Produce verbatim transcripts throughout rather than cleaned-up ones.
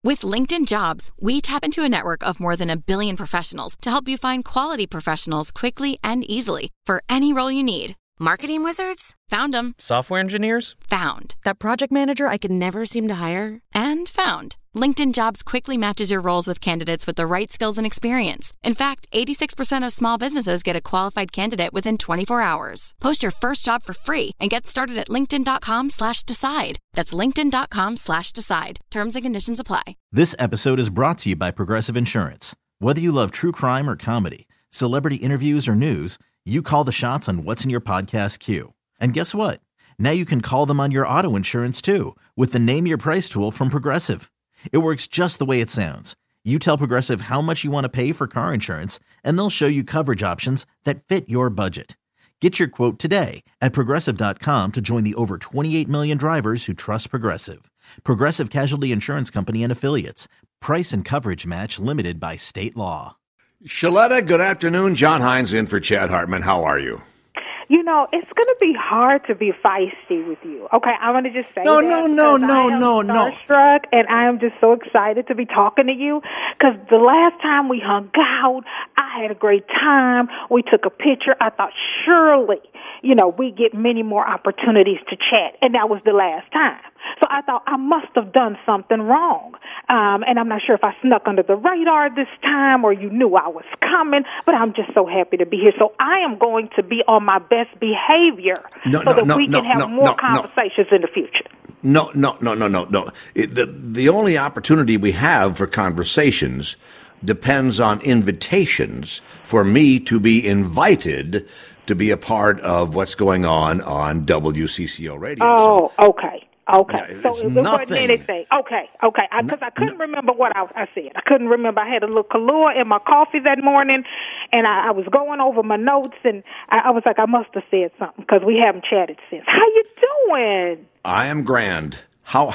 With LinkedIn Jobs, we tap into a network of more than a billion professionals to help you find quality professionals quickly and easily for any role you need. Marketing wizards? Found them. Software engineers? Found. That project manager I could never seem to hire? And found. LinkedIn Jobs quickly matches your roles with candidates with the right skills and experience. In fact, eighty-six percent of small businesses get a qualified candidate within twenty-four hours. Post your first job for free and get started at linkedin.com slash decide. That's linkedin.com slash decide. Terms and conditions apply. This episode is brought to you by Progressive Insurance. Whether you love true crime or comedy, celebrity interviews or news, you call the shots on what's in your podcast queue. And guess what? Now you can call them on your auto insurance too with the Name Your Price tool from Progressive. It works just the way it sounds. You tell Progressive how much you want to pay for car insurance, and they'll show you coverage options that fit your budget. Get your quote today at Progressive dot com to join the over twenty-eight million drivers who trust Progressive. Progressive Casualty Insurance Company and Affiliates. Price and coverage match limited by state law. Shaletta, good afternoon. John Hines in for Chad Hartman. How are you? You know, it's going to be hard to be feisty with you. Okay, I want to just say no, that. No, no, no, no, no, no. Starstruck, and I am just so excited to be talking to you because the last time we hung out, I had a great time. We took a picture. I thought surely, you know, we get many more opportunities to chat, and that was the last time. So I thought I must have done something wrong. Um, and I'm not sure if I snuck under the radar this time or you knew I was coming, but I'm just so happy to be here. So I am going to be on my best behavior no, so no, that no, we no, can have no, more no, conversations no. in the future. No, no, no, no, no, no. It, the, the only opportunity we have for conversations depends on invitations for me to be invited to be a part of what's going on on W C C O radio. Oh, so, okay. Okay, yeah, so it's it nothing. wasn't anything. Okay, okay, because I, I couldn't no, remember what I, I said. I couldn't remember. I had a little Kahlua in my coffee that morning, and I, I was going over my notes, and I, I was like, I must have said something because we haven't chatted since. How you doing? I am grand. How?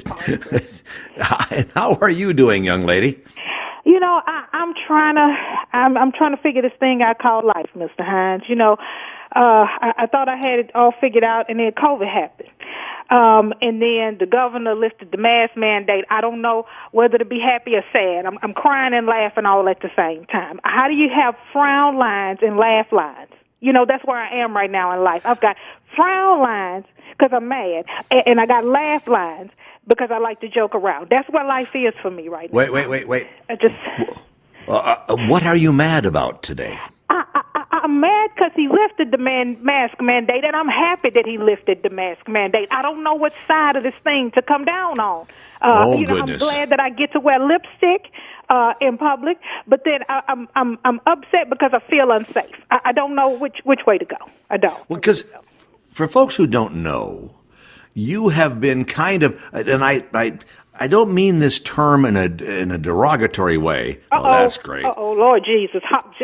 How are you doing, young lady? You know, I, I'm trying to. I'm, I'm trying to figure this thing I call life, Mister Hines. You know, uh, I, I thought I had it all figured out, and then COVID happened. Um, and then the governor lifted the mask mandate. I don't know whether to be happy or sad. I'm, I'm crying and laughing all at the same time. How do you have frown lines and laugh lines? You know, that's where I am right now in life. I've got frown lines because I'm mad, and, and I got laugh lines because I like to joke around. That's what life is for me right now. Wait, wait, wait, wait. I just. Uh, uh, what are you mad about today? I, I, I'm mad because he lifted the man, mask mandate, and I'm happy that he lifted the mask mandate. I don't know what side of this thing to come down on. Uh, oh, you know, goodness. I'm glad that I get to wear lipstick uh, in public, but then I, I'm I'm I'm upset because I feel unsafe. I, I don't know which which way to go. I don't. Well, because for folks who don't know, you have been kind of, and I I. I don't mean this term in a in a derogatory way. Oh, Uh-oh. That's great. Oh, Lord Jesus.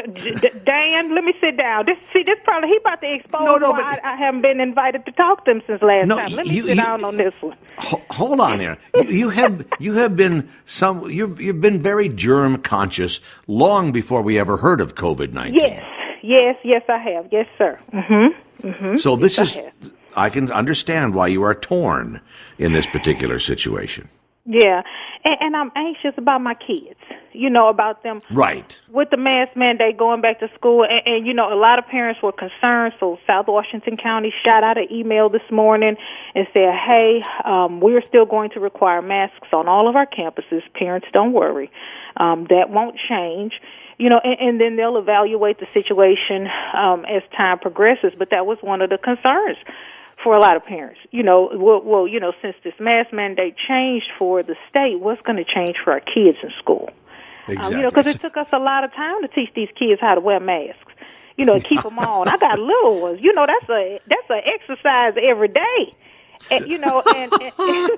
Dan, let me sit down. This, see, this probably, he about to expose no, no, why but, I, I haven't been invited to talk to him since last no, time. Let me you, sit you, down on this one. Hold on there. you, you have you have been some you've you've been very germ conscious long before we ever heard of COVID nineteen. Yes, yes, yes, I have. Yes, sir. Mm-hmm. Mm-hmm. So this yes, is I, I can understand why you are torn in this particular situation. Yeah, and, and I'm anxious about my kids, you know, about them. Right. With the mask mandate going back to school, and, and, you know, a lot of parents were concerned, so South Washington County shot out an email this morning and said, hey, um, we're still going to require masks on all of our campuses. Parents, don't worry. Um, that won't change. You know, and, and then they'll evaluate the situation um, as time progresses, but that was one of the concerns for a lot of parents. You know, well, well, you know, since this mask mandate changed for the state, what's going to change for our kids in school? Exactly. Um, you know, because it took us a lot of time to teach these kids how to wear masks. You know, keep them on. I got little ones. You know, that's a that's an exercise every day. And, you know, and, and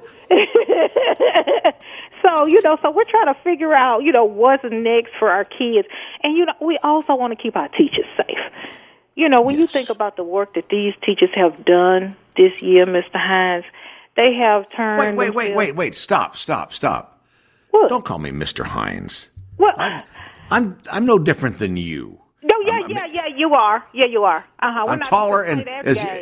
so you know, so we're trying to figure out, you know, what's next for our kids, and you know, we also want to keep our teachers safe. You know, when yes. you think about the work that these teachers have done this year, Mister Hines, they have turned. Wait, wait, wait, wait, wait! Stop, stop, stop! What? Don't call me Mister Hines. What? I'm, I'm, I'm no different than you. No, yeah, I'm, yeah, yeah. You are. Yeah, you are. Uh huh. I'm taller and as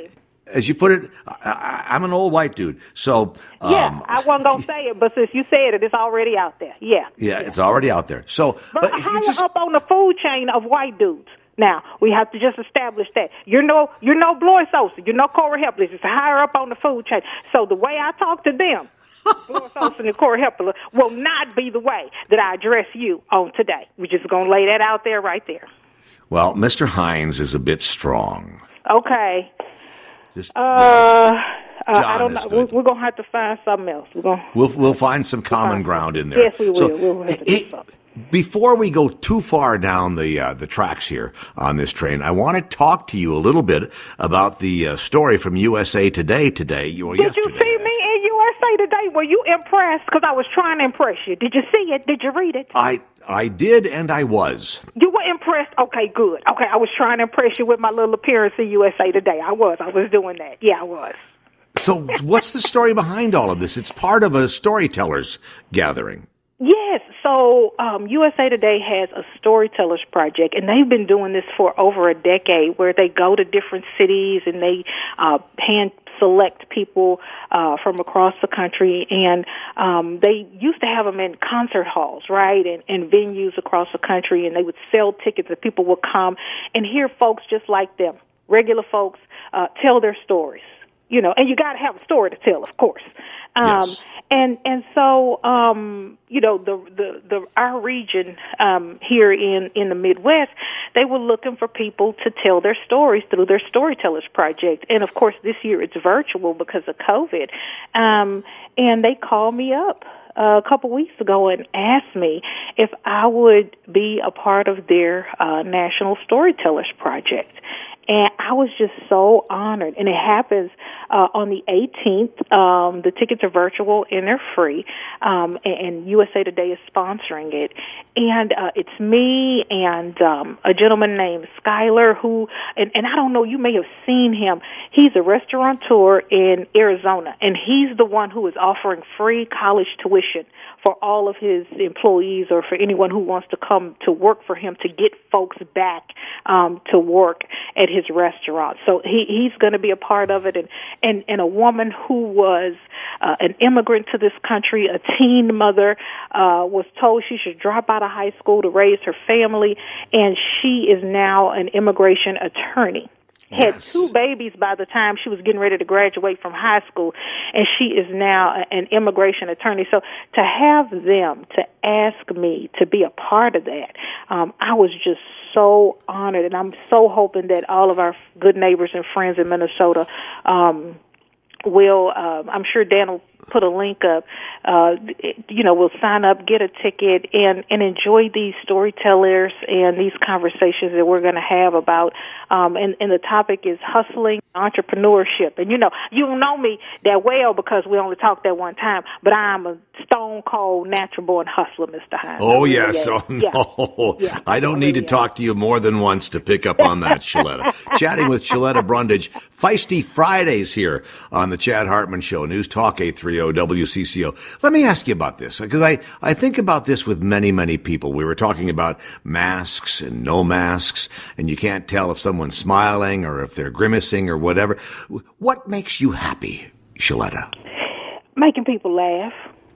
as you put it, I, I'm an old white dude. So um, yeah, I wasn't gonna say it, but since you said it, it's already out there. Yeah, yeah, it's already out there. So, but, but higher just, up on the food chain of white dudes. Now we have to just establish that you're no you're no Blois Sosa, you're no Corey Hepler. It's higher up on the food chain. So the way I talk to them, Blois Sosa and Corey Hepler, will not be the way that I address you on today. We're just gonna lay that out there, right there. Well, Mister Hines is a bit strong. Okay. Just, uh, uh, I don't know. We're, we're gonna have to find something else. We're gonna we'll we'll find some common ground in there. Yes, we will. So, we'll have to do something. Before we go too far down the uh, the tracks here on this train, I want to talk to you a little bit about the uh, story from U S A Today today. Or Did yesterday. you see me in U S A Today? Were you impressed? Because I was trying to impress you. Did you see it? Did you read it? I I did, and I was. You were impressed? Okay, good. Okay, I was trying to impress you with my little appearance in U S A Today. I was. I was doing that. Yeah, I was. So what's the story behind all of this? It's part of a storytellers gathering. Yes. So um, U S A Today has a storytellers project, and they've been doing this for over a decade, where they go to different cities and they uh, hand select people uh, from across the country, and um, they used to have them in concert halls, right, and, and venues across the country, and they would sell tickets, and people would come and hear folks just like them, regular folks, uh, tell their stories, you know, and you got to have a story to tell, of course. Um, yes. And and so um, you know the the, the our region um, here in, in the Midwest, they were looking for people to tell their stories through their Storytellers Project, and of course this year it's virtual because of COVID. Um, and they called me up uh, a couple weeks ago and asked me if I would be a part of their uh, National Storytellers Project. And I was just so honored. And it happens uh, on the eighteenth. Um, the tickets are virtual and they're free. Um, and, and U S A Today is sponsoring it. And uh, it's me and um, a gentleman named Skyler who, and, and I don't know, you may have seen him. He's a restaurateur in Arizona. And he's the one who is offering free college tuition for all of his employees or for anyone who wants to come to work for him to get folks back um, to work at his restaurant. So he, he's going to be a part of it. And, and, and a woman who was uh, an immigrant to this country, a teen mother, uh, was told she should drop out of high school to raise her family, and she is now an immigration attorney. Had Yes. two babies by the time she was getting ready to graduate from high school, and she is now an immigration attorney. So to have them to ask me to be a part of that, um, I was just so honored, and I'm so hoping that all of our good neighbors and friends in Minnesota um, will, uh, I'm sure Dan will put a link up, uh, you know, we'll sign up, get a ticket, and, and enjoy these storytellers and these conversations that we're going to have about, um, and, and the topic is hustling, entrepreneurship. And, you know, you don't know me that well because we only talked that one time, but I'm a stone cold, natural born hustler, Mister Hines. Oh, really yes. am. Oh, no. Yeah. Yeah. I don't I need really to talk to you more than once to pick up on that, Shaletta. Chatting with Shaletta Brundage. Feisty Fridays here on the Chad Hartman Show, News Talk eight thirty W C C O. Let me ask you about this, because I, I think about this with many, many people. We were talking about masks and no masks, and you can't tell if someone's smiling or if they're grimacing or whatever. What makes you happy, Shaletta? Making people laugh.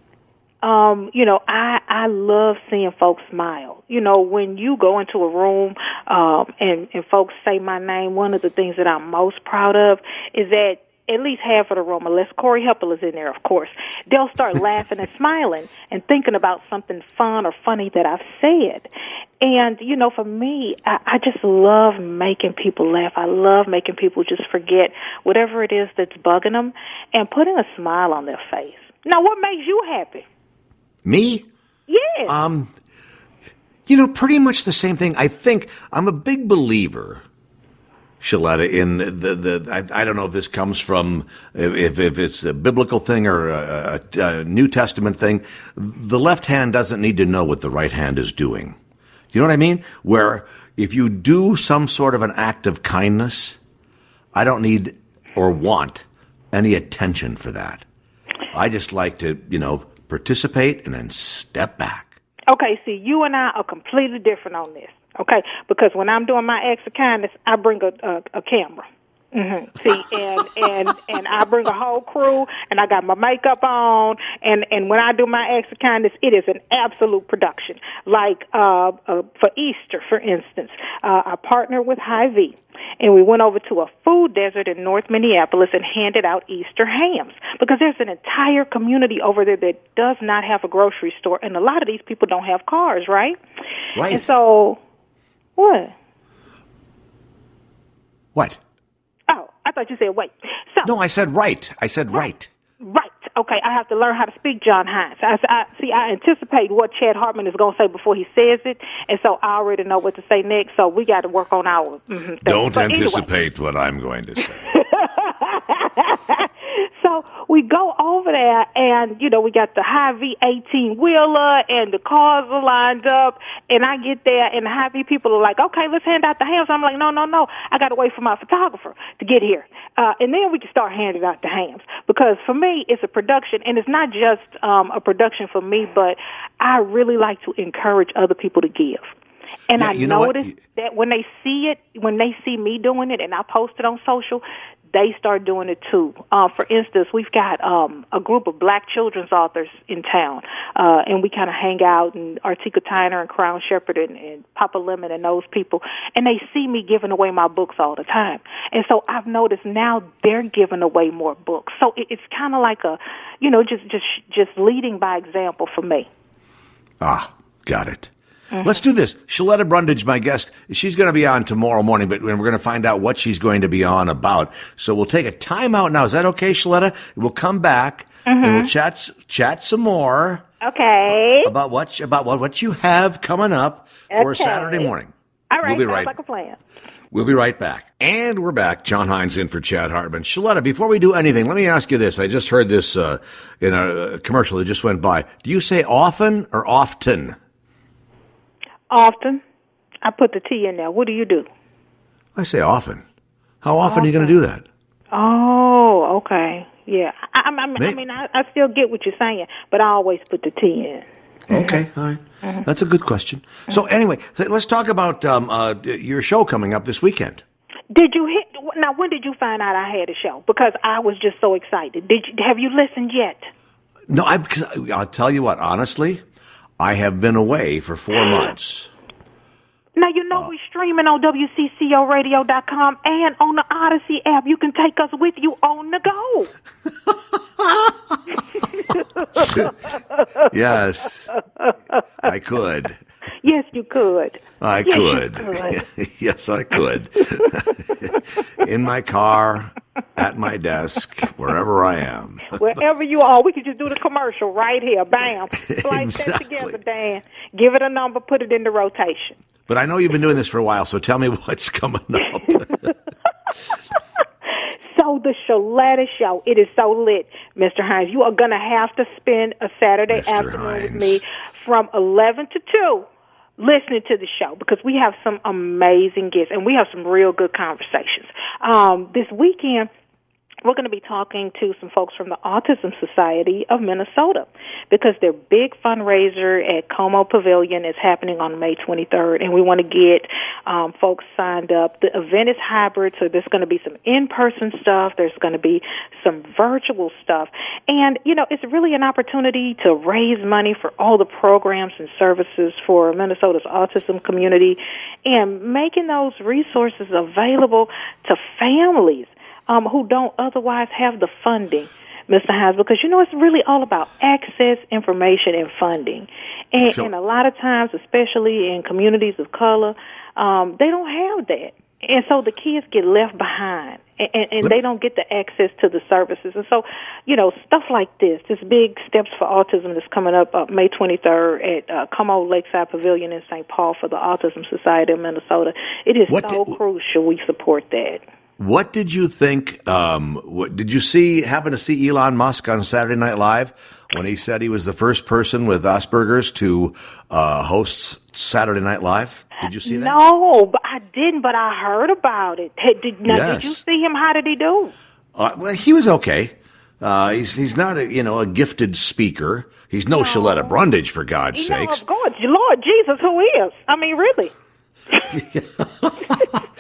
Um, you know, I, I love seeing folks smile. You know, when you go into a room um, and, and folks say my name, one of the things that I'm most proud of is that at least half of the room, unless Corey Hepler is in there, of course, they'll start laughing and smiling and thinking about something fun or funny that I've said. And, you know, for me, I, I just love making people laugh. I love making people just forget whatever it is that's bugging them and putting a smile on their face. Now, what makes you happy? Me? Yes. Um, you know, pretty much the same thing. I think I'm a big believer, Shaletta, in the, the I, I don't know if this comes from, if, if it's a biblical thing or a, a, a New Testament thing. The left hand doesn't need to know what the right hand is doing. You know what I mean? Where if you do some sort of an act of kindness, I don't need or want any attention for that. I just like to, you know, participate and then step back. Okay, see, you and I are completely different on this, okay? Because when I'm doing my acts of kindness, I bring a, a, a camera, Mm-hmm. See, and, and, and I bring a whole crew, and I got my makeup on, and, and when I do my acts of kindness, it is an absolute production. Like uh, uh, for Easter, for instance, uh, I partnered with Hy-Vee, and we went over to a food desert in North Minneapolis and handed out Easter hams, because there's an entire community over there that does not have a grocery store, and a lot of these people don't have cars, right? Right. And so, what? What? Oh, I thought you said wait. So, No, I said right. I said right. Right. Okay, I have to learn how to speak John Hines. I, I, see, I anticipate what Chad Hartman is going to say before he says it, and so I already know what to say next, so we got to work on our mm-hmm, thing. Don't but anticipate anyway. what I'm going to say. So we go over there, and, you know, we got the Hy-Vee eighteen-wheeler, and the cars are lined up, and I get there, and the Hy-Vee people are like, okay, let's hand out the hams. I'm like, no, no, no, I got to wait for my photographer to get here. Uh, and then we can start handing out the hams, because for me, it's a production, and it's not just um, a production for me, but I really like to encourage other people to give. And Yeah, I you know what? noticed that when they see it, when they see me doing it, and I post it on social, they start doing it too. Uh, for instance, we've got um, a group of black children's authors in town, uh, and we kind of hang out, and Artika Tyner and Crown Shepherd and, and Papa Lemon and those people, and they see me giving away my books all the time. And so I've noticed now they're giving away more books. So it, it's kind of like a, you know, just, just, just leading by example for me. Ah, got it. Mm-hmm. Let's do this. Shaletta Brundage, my guest, she's going to be on tomorrow morning, but we're going to find out what she's going to be on about. So we'll take a time out now. Is that okay, Shaletta? We'll come back mm-hmm. and we'll chat chat some more. Okay. About what about what, what you have coming up for okay. Saturday morning. All right. We'll be Sounds right. like a plan. We'll be right back. And we're back. John Hines in for Chad Hartman. Shaletta, before we do anything, let me ask you this. I just heard this uh, in a commercial that just went by. Do you say often or often? Often. I put the T in there. What do you do? I say often. How often often. are you going to do that? Oh, okay. Yeah. I, I, I, I mean, I, I still get what you're saying, but I always put the T in. Okay, all right. Mm-hmm. That's a good question. So anyway, let's talk about um, uh, your show coming up this weekend. Did you hit? Now, when did you find out I had a show? Because I was just so excited. Did you, have you listened yet? No, I, because I'll tell you what, honestly, I have been away for four months. Now, you know uh, we're streaming on W C C O radio dot com and on the Odyssey app. You can take us with you on the go. Yes, I could. Yes, you could. I yes, could. could. Yes, I could. In my car, at my desk, wherever I am. Wherever you are, we could just do the commercial right here. Bam. Splice Exactly. that together, Dan. Give it a number, put it into rotation. But I know you've been doing this for a while, so tell me what's coming up. So the Shaletta Show, it is so lit, Mister Hines. You are going to have to spend a Saturday Mister afternoon Hines. with me from eleven to two listening to the show, because we have some amazing guests and we have some real good conversations. Um, this weekend, we're going to be talking to some folks from the Autism Society of Minnesota, because their big fundraiser at Como Pavilion is happening on May twenty-third, and we want to get um, folks signed up. The event is hybrid, so there's going to be some in-person stuff. There's going to be some virtual stuff. And, you know, it's really an opportunity to raise money for all the programs and services for Minnesota's autism community and making those resources available to families Um, who don't otherwise have the funding, Mister Hines, because, you know, it's really all about access, information, and funding. And, sure. and a lot of times, especially in communities of color, um, they don't have that. And so the kids get left behind, and, and, and they don't get the access to the services. And so, you know, stuff like this, this big Steps for Autism that's coming up uh, May twenty-third at uh, Como Lakeside Pavilion in Saint Paul for the Autism Society of Minnesota, it is What so did- crucial we support that. What did you think? Um, what, did you see? Happen to see Elon Musk on Saturday Night Live when he said he was the first person with Asperger's to uh, host Saturday Night Live? Did you see that? No, but I didn't. But I heard about it. Hey, did, now, Yes. did you see him? How did he do? Uh, well, he was okay. Uh, he's he's not a you know a gifted speaker. He's no, no. Shaletta Brundage, for God's You sakes. know, of course, Lord Jesus, who is? I mean, really.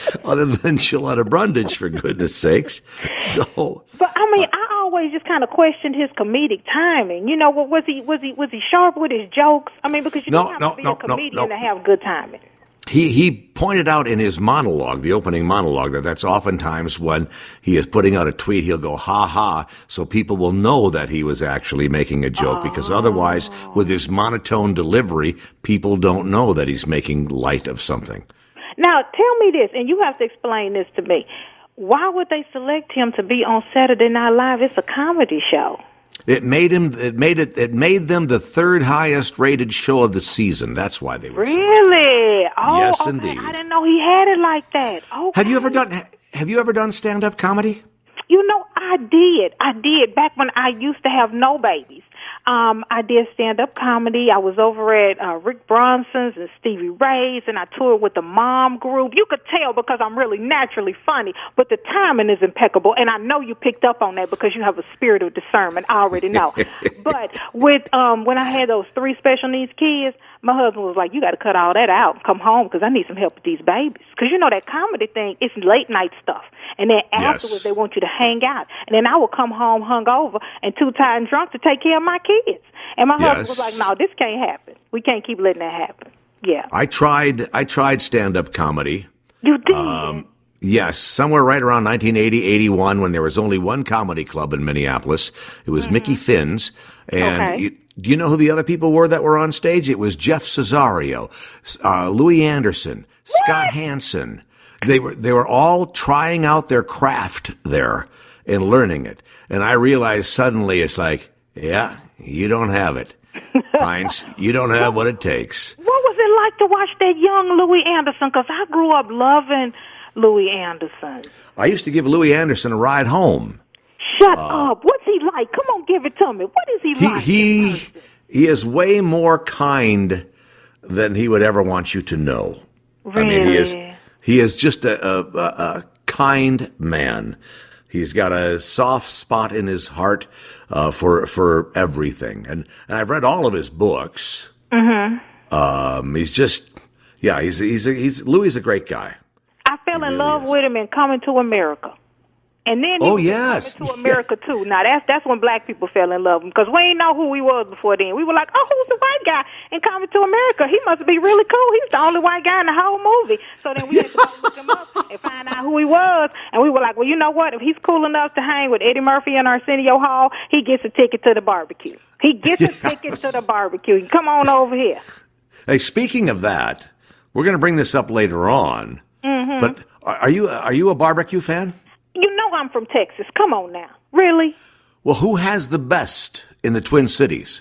other than Shaletta Brundage, for goodness sakes. So, but I mean, I always just kind of questioned his comedic timing. You know, was he was he was he sharp with his jokes? I mean, because you no, don't have no, to be no, a comedian no, no. to have good timing. He he pointed out in his monologue, the opening monologue, that that's oftentimes when he is putting out a tweet, he'll go, ha ha, so people will know that he was actually making a joke, oh. because otherwise, with his monotone delivery, people don't know that he's making light of something. Now, tell me this, and you have to explain this to me. Why would they select him to be on Saturday Night Live? It's a comedy show. It made him. It made it. It made them the third highest rated show of the season. That's why they were. Really? Oh, yes, okay. indeed. I didn't know he had it like that. Okay. Have you ever done? Have you ever done stand-up comedy? You know, I did. I did back when I used to have no babies. Um, I did stand-up comedy. I was over at uh, Rick Bronson's and Stevie Ray's, and I toured with the Mom Group. You could tell because I'm really naturally funny, but the timing is impeccable, and I know you picked up on that because you have a spirit of discernment. I already know. But with um, when I had those three special needs kids, my husband was like, you got to cut all that out and come home because I need some help with these babies. Because, you know, that comedy thing, it's late-night stuff. And then afterwards, yes. they want you to hang out. And then I would come home hungover and too tired and drunk to take care of my kids. And my yes. husband was like, no, this can't happen. We can't keep letting that happen. Yeah. I tried I tried stand-up comedy. You did? Um, yes, somewhere right around nineteen eighty, eighty-one, when there was only one comedy club in Minneapolis. It was mm-hmm. Mickey Finn's. And okay. you, do you know who the other people were that were on stage? It was Jeff Cesario, uh, Louis Anderson, what? Scott Hansen. They were they were all trying out their craft there and learning it. And I realized suddenly it's like, yeah, you don't have it. Heinz, you don't have what it takes. What was it like to watch that young Louis Anderson? Because I grew up loving Louis Anderson. I used to give Louis Anderson a ride home. Shut uh, up. What's he like? Come on, give it to me. What is he, he like? He he is way more kind than he would ever want you to know. Really? I mean, he is he is just a, a, a kind man. He's got a soft spot in his heart uh, for for everything, and, and I've read all of his books. Mm-hmm. Um, he's just, yeah, he's he's a, he's Louis is a great guy. I fell he in really love is. with him in Coming to America. And then he oh, was yes. coming to America, too. Now, that's that's when black people fell in love with him, because we didn't know who he was before then. We were like, oh, who's the white guy in Coming to America? He must be really cool. He's the only white guy in the whole movie. So then we had to go look him up and find out who he was. And we were like, well, you know what? If he's cool enough to hang with Eddie Murphy and Arsenio Hall, he gets a ticket to the barbecue. He gets a ticket to the barbecue. Come on over here. Hey, speaking of that, we're going to bring this up later on. Mm-hmm. But are you are you a barbecue fan? You know I'm from Texas. Come on now. Really? Well, who has the best in the Twin Cities?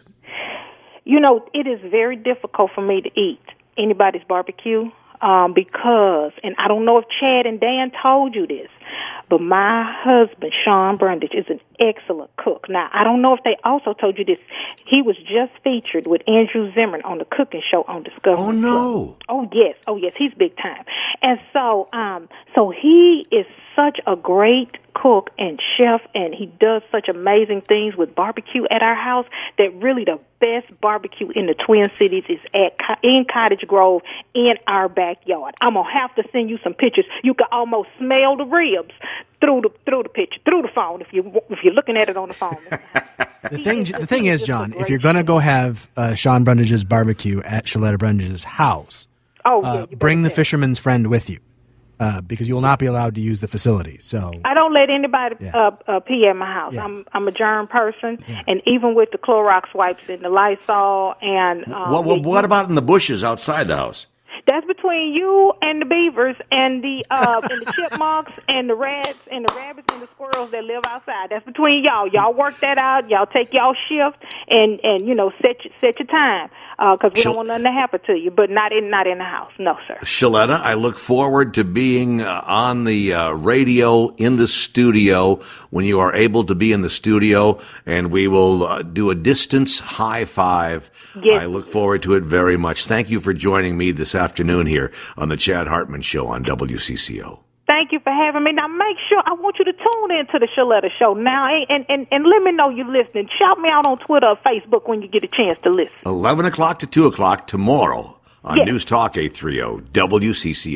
You know, it is very difficult for me to eat anybody's barbecue um, because, and I don't know if Chad and Dan told you this, but my husband, Sean Brundage, is an excellent cook. Now, I don't know if they also told you this. He was just featured with Andrew Zimmern on the cooking show on Discovery. Oh, no. Oh, yes. Oh, yes. He's big time. And so, um, so he is such a great cook and chef, and he does such amazing things with barbecue at our house that really the best barbecue in the Twin Cities is at in Cottage Grove in our backyard. I'm going to have to send you some pictures. You can almost smell the ribs through the through the picture, through the phone if you if you're looking at it on the phone. The thing, the thing is, John, if you're going to go have uh, Sean Brundage's barbecue at Shaletta Brundage's house, oh, yeah, uh, bring the fisherman's friend with you. Uh, because you will not be allowed to use the facility. So I don't let anybody yeah. uh, uh, pee at my house. Yeah. I'm I'm a germ person, yeah. and even with the Clorox wipes and the Lysol and um, what what, what about in the bushes outside the house? That's between you and the beavers and the uh, and the chipmunks and the rats and the rabbits and the squirrels that live outside. That's between y'all. Y'all work that out. Y'all take y'all shift and and you know set your, set your time because uh, we Shal- don't want nothing to happen to you. But not in not in the house. No, sir. Shaletta, I look forward to being uh, on the uh, radio in the studio when you are able to be in the studio, and we will uh, do a distance high five. Yes. I look forward to it very much. Thank you for joining me this afternoon here on the Chad Hartman Show on W C C O. Thank you for having me. Now, make sure, I want you to tune in to the Shaletta Show now, and, and, and let me know you're listening. Shout me out on Twitter or Facebook when you get a chance to listen. eleven o'clock to two o'clock tomorrow on yes. News Talk eight thirty W C C O.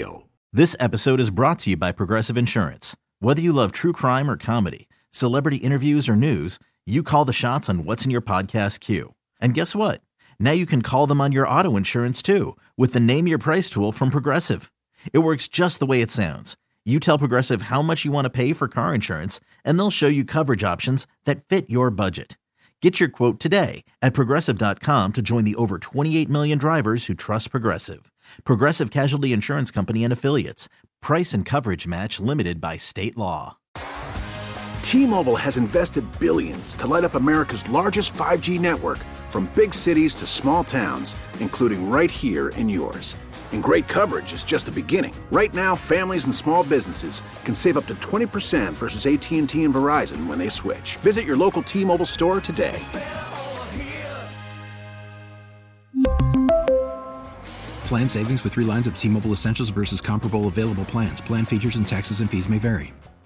This episode is brought to you by Progressive Insurance. Whether you love true crime or comedy, celebrity interviews or news, you call the shots on what's in your podcast queue. And guess what? Now you can call them on your auto insurance too with the Name Your Price tool from Progressive. It works just the way it sounds. You tell Progressive how much you want to pay for car insurance, and they'll show you coverage options that fit your budget. Get your quote today at Progressive dot com to join the over twenty-eight million drivers who trust Progressive. Progressive Casualty Insurance Company and Affiliates. Price and coverage match limited by state law. T-Mobile has invested billions to light up America's largest five G network, from big cities to small towns, including right here in yours. And great coverage is just the beginning. Right now, families and small businesses can save up to twenty percent versus A T and T and Verizon when they switch. Visit your local T-Mobile store today. Plan savings with three lines of T-Mobile Essentials versus comparable available plans. Plan features and taxes and fees may vary.